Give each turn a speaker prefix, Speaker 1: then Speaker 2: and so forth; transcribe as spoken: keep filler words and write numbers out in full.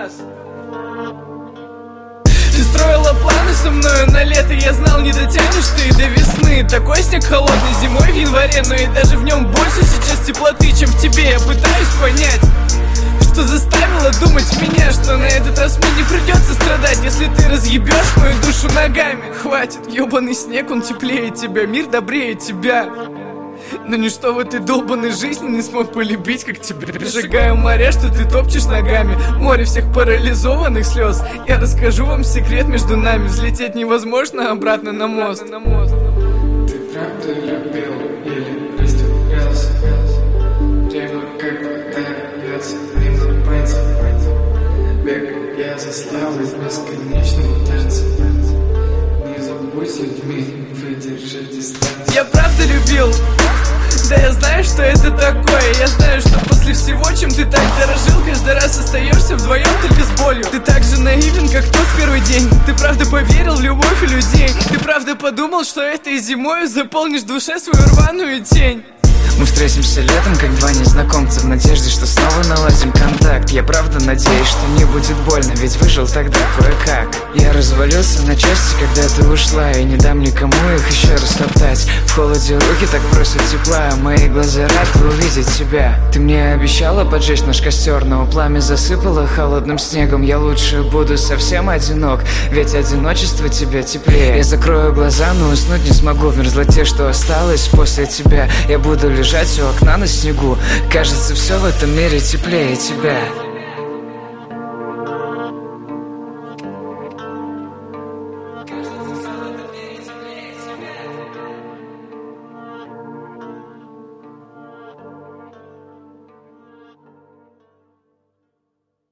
Speaker 1: раз. Ты строила планы со мною на лето, я знал, не дотянешь ты до весны. Такой снег холодный зимой в январе, но и даже в нем больше сейчас теплоты, чем в тебе. Я пытаюсь понять, что заставило думать меня, что на этот раз мне не придется страдать, если ты разъебешь мою душу ногами. Хватит, ёбаный снег, он теплее тебя, мир добрее тебя. Но ничто в этой долбанной жизни не смог полюбить, как тебя. Прижигаю моря, что ты топчешь ногами, море всех парализованных слез. Я расскажу вам секрет между нами, взлететь невозможно обратно на мост.
Speaker 2: Ты правда любил или растворялся? Время как вода льется мимо пальцев. Бег я за славой в бесконечном танце. Не забудь с людьми, выдержи дистанцию.
Speaker 1: Я правда любил. Да я знаю, что это такое. Я знаю, что после всего, чем ты так дорожил, каждый раз остаешься вдвоем только с болью. Ты так же наивен, как тот в первый день. Ты правда поверил в любовь и людей. Ты правда подумал, что этой зимой заполнишь в душе свою рваную тень.
Speaker 3: Мы встретимся летом, как два незнакомца, в надежде, что снова наладим контакт. Я правда надеюсь, что не будет больно, ведь выжил тогда кое-как. Я развалился на части, когда ты ушла, и не дам никому их еще растоптать. В холоде руки так просят тепла, а мои глаза рады увидеть тебя. Ты мне обещала поджечь наш костер, но пламя засыпало холодным снегом. Я лучше буду совсем одинок, ведь одиночество тебе теплее. Я закрою глаза, но уснуть не смогу в мерзлоте, что осталось после тебя. Я буду лежать у окна на снегу. Кажется, все в этом мире теплее тебя.